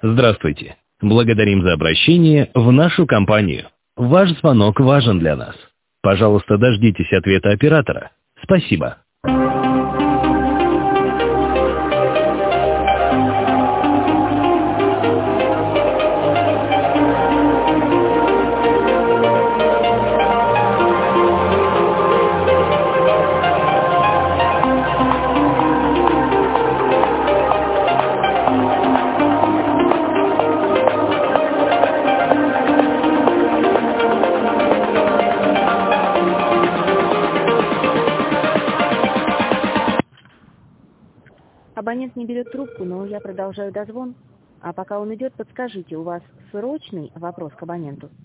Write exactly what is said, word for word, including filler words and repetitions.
Здравствуйте. Благодарим за обращение в нашу компанию. Ваш звонок важен для нас. Пожалуйста, дождитесь ответа оператора. Спасибо. Абонент не берет трубку, но я продолжаю дозвон. А пока он идет, подскажите, у вас срочный вопрос к абоненту?